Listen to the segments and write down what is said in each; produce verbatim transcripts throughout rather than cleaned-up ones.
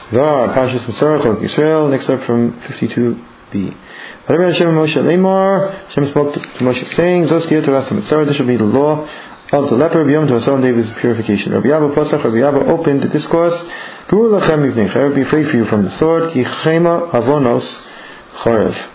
Var, Pashas Masorah, Cholok Yisrael, next up from fifty-two b. Whatever Hashem Moshe Lemar, Hashem spoke to Moshe saying, Zos Tiyot Torah Mitzvah, this shall be the law of the leper, B'yom Tovasol David's purification. Rabbi Abba Posach, Rabbi Abba opened the discourse, Guru Lachem Yivnei Cherev, be afraid for you from the sword, Ki Chema Avonos Chorev.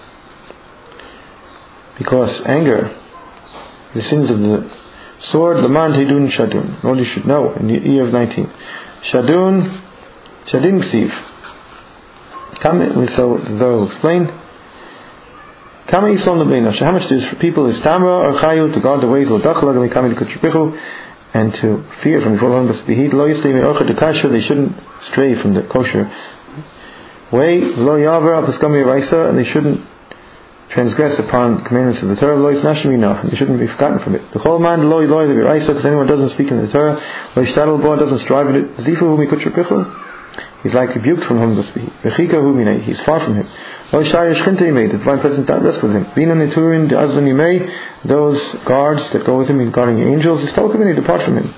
Because anger, the sins of the sword, Laman Teidun Shadun. All you should know in the year of nineteen. Shadun, Shadin Ksiv. Come, so the Zohar will explain. Kama Yisrael Nebleina. How much is for people is Tamra or Chayu to guard the ways of Dachla and Kami to Kutripichu and to fear from before long must be heat. Lo Yistei Me'ocha de Kasha. They shouldn't stray from the kosher way. Lo Yavar Apaskami Raisa, and they shouldn't transgress upon the commandments of the Torah. Lo Yisnashmi, they shouldn't be forgotten from it. The whole man Lo Yiloi the Raisa, because anyone doesn't speak in the Torah. Lo Yishtadal Bo, doesn't strive in it. Zifu Humi Kutripichu. He's like rebuked from whom to speak. He's far from him. The divine presence that rests with him. Those guards that go with him in guarding the angels, they depart from him.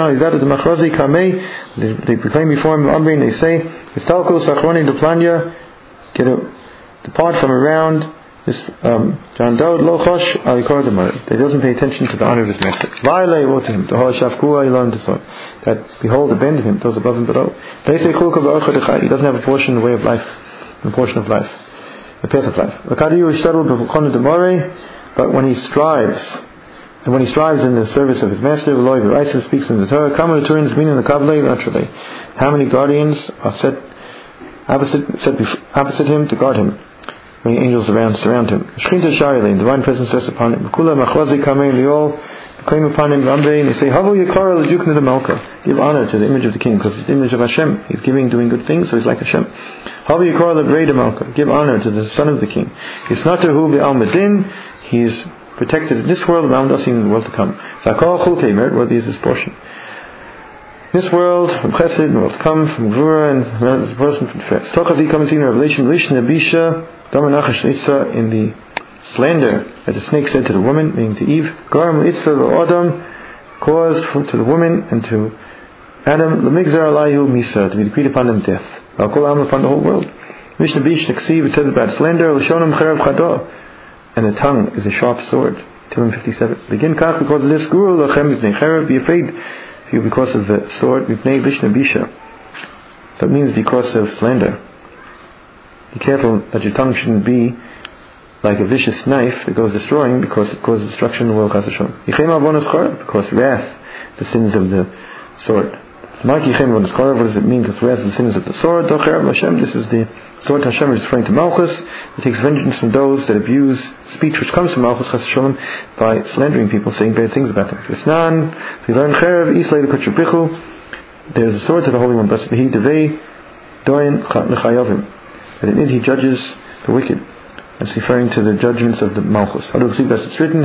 They proclaim before him, they say, get a, depart from around this um, John Dawud lo chosh al yikor demar. They doesn't pay attention to the honor of his master. Va'alei wrote to him, that behold, abandon him, those above and below. He doesn't have a portion in the way of life, a portion of life, the path of life. But when he strives, and when he strives in the service of his master, Eloi speaks in the Torah, Kama turns meaning the Kavlei naturally. How many guardians are set opposite, set opposite him to guard him? Many angels around surround him. Shchinta Sharilin, divine presence rests upon him. Kula Machwazi Kamei Liol, claim upon him Rambe, and they say, Havu Yakara Lajukna the Malka. Give honor to the image of the king, because it's the image of Hashem. He's giving, doing good things, so he's like Hashem. Havu Yakara Labrei the Malka. Give honor to the son of the king. Yisnatahu Be'al Medin. He is protected in this world, around us in the world to come. Zakal Chulkei Merit, worthy is this portion. This world, from Chesed, and the world to come, from Gvura, and the person from Tefes. Tochazi comes in Revelation, Rishon Abisha, Damanachash Itza, in the slander, as the snake said to the woman, meaning to Eve, Garam Itza Adam, caused to the woman and to Adam, Lamigzar Alayhu Misa, to be decreed upon them death. Al-Kol Am upon the whole world. Mishnah Bish Neksiv, it says about slander, Lashonam Cherav Chada, and the tongue is a sharp sword. two fifty-seven. Begin Kach, because of this, Guru Lachem Ibnei Cherav, be afraid for you because of the sword, Ibnei Mishnah Bisha. So it means because of slander. Be careful that your tongue shouldn't be like a vicious knife that goes destroying, because it causes destruction in the world. Because wrath, the sins of the sword. What does it mean? Because wrath is the sins of the sword. This is the sword Hashem is referring to Malchus. It takes vengeance from those that abuse speech which comes from Malchus by slandering people, saying bad things about them. We learn there's a sword to the Holy One, blessed be He, Devei Doin Chayovim. And in it he judges the wicked. It's referring to the judgments of the Malchus. It's written,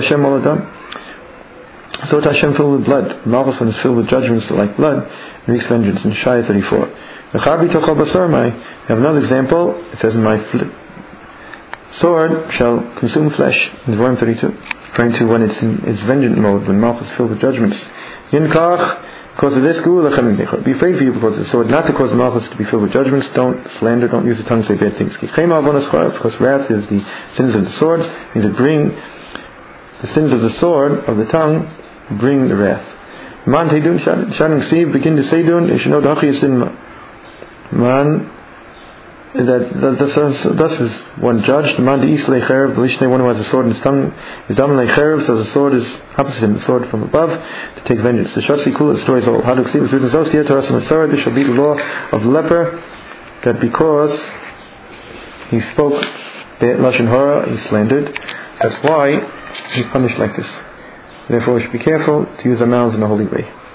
so to Hashem filled with blood. Malchus, when it's filled with judgments like blood, it wreaks vengeance. In Shai thirty-four. We have another example. It says, my fl- sword shall consume flesh. In Devarim thirty-two. Referring to when it's in its vengeance mode, when Malchus is filled with judgments. Because of this, be afraid for you because of the sword, not to cause Malchus to be filled with judgments. Don't slander, don't use the tongue to say bad things. Because wrath is the sins of the sword, it means it bring the sins of the sword, of the tongue, bring the wrath. Man Teidun Shadding Siv, begin to say dun, you should know the Hachi Yisdin Man, that thus is one judged. Man de Islay Cherev, the Lishnei, one who has a sword in his tongue, is Dam Lei Cherev, so the sword is opposite him, the sword from above, to take vengeance. The Shatsi Kula, the story is all. How to see was written, Zos Tiyot Torah Mitzvah, this shall be the law of the leper, that because he spoke Lashon Hara, he slandered, that's why he's punished like this. Therefore we should be careful to use our mouths in a holy way.